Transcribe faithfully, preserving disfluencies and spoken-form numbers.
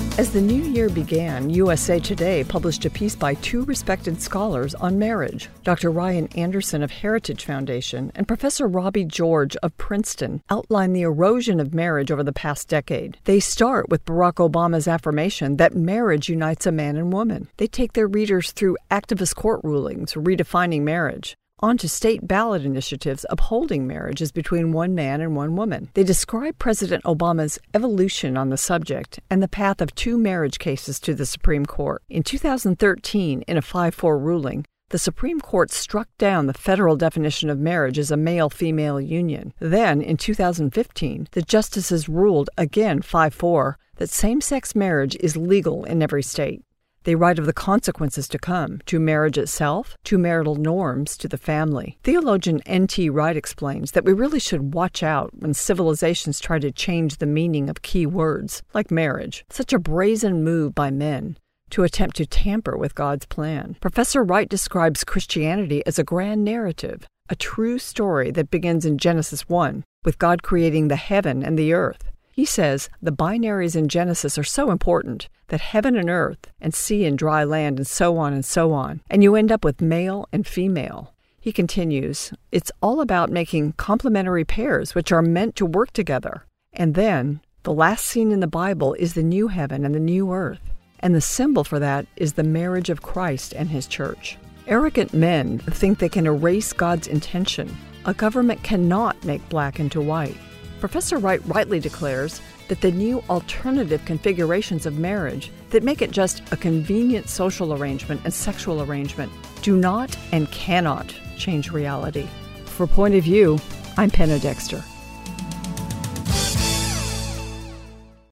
As the new year began, U S A Today published a piece by two respected scholars on marriage. Doctor Ryan Anderson of Heritage Foundation and Professor Robbie George of Princeton outline the erosion of marriage over the past decade. They start with Barack Obama's affirmation that marriage unites a man and woman. They take their readers through activist court rulings redefining marriage, on to state ballot initiatives upholding marriages between one man and one woman. They describe President Obama's evolution on the subject and the path of two marriage cases to the Supreme Court. In two thousand thirteen, in a five four ruling, the Supreme Court struck down the federal definition of marriage as a male-female union. Then, in two thousand fifteen, the justices ruled, again five four, that same-sex marriage is legal in every state. They write of the consequences to come, to marriage itself, to marital norms, to the family. Theologian N T Wright explains that we really should watch out when civilizations try to change the meaning of key words, like marriage. Such a brazen move by men to attempt to tamper with God's plan. Professor Wright describes Christianity as a grand narrative, a true story that begins in Genesis one, with God creating the heaven and the earth. He says the binaries in Genesis are so important that heaven and earth and sea and dry land and so on and so on, and you end up with male and female. He continues, it's all about making complementary pairs which are meant to work together. And then, the last scene in the Bible is the new heaven and the new earth, and the symbol for that is the marriage of Christ and his church. Arrogant men think they can erase God's intention. A government cannot make black into white. Professor Wright rightly declares that the new alternative configurations of marriage that make it just a convenient social arrangement and sexual arrangement do not and cannot change reality. For Point of View, I'm Penna Dexter.